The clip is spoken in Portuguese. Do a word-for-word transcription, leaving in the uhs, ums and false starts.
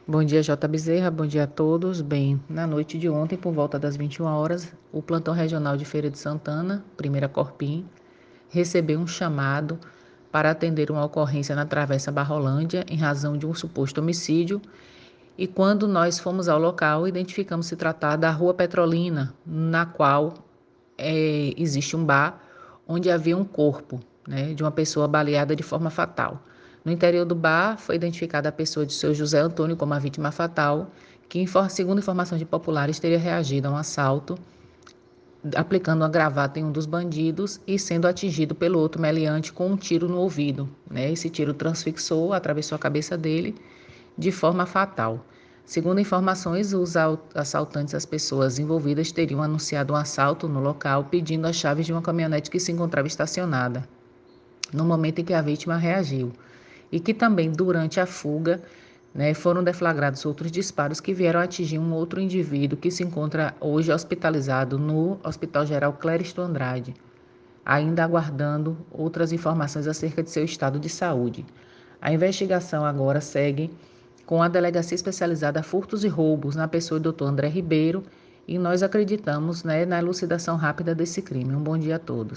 Bom dia, J. Bezerra. Bom dia a todos. Bem, na noite de ontem, por volta das vinte e uma horas, o plantão regional de Feira de Santana, primeira Corpim, recebeu um chamado para atender uma ocorrência na Travessa Barrolândia em razão de um suposto homicídio. E quando nós fomos ao local, identificamos se tratar da Rua Petrolina, na qual é, existe um bar onde havia um corpo, né, de uma pessoa baleada de forma fatal. No interior do bar foi identificada a pessoa de seu José Antônio como a vítima fatal, que, segundo informações de populares, teria reagido a um assalto, aplicando uma gravata em um dos bandidos e sendo atingido pelo outro meliante com um tiro no ouvido. Né? Esse tiro transfixou, atravessou a cabeça dele de forma fatal. Segundo informações, os assaltantes, as pessoas envolvidas, teriam anunciado um assalto no local, pedindo as chaves de uma caminhonete que se encontrava estacionada, no momento em que a vítima reagiu. E que também, durante a fuga, né, foram deflagrados outros disparos que vieram atingir um outro indivíduo que se encontra hoje hospitalizado no Hospital Geral Cléristo Andrade, ainda aguardando outras informações acerca de seu estado de saúde. A investigação agora segue com a Delegacia Especializada Furtos e Roubos na pessoa do doutor André Ribeiro, e nós acreditamos, né, na elucidação rápida desse crime. Um bom dia a todos.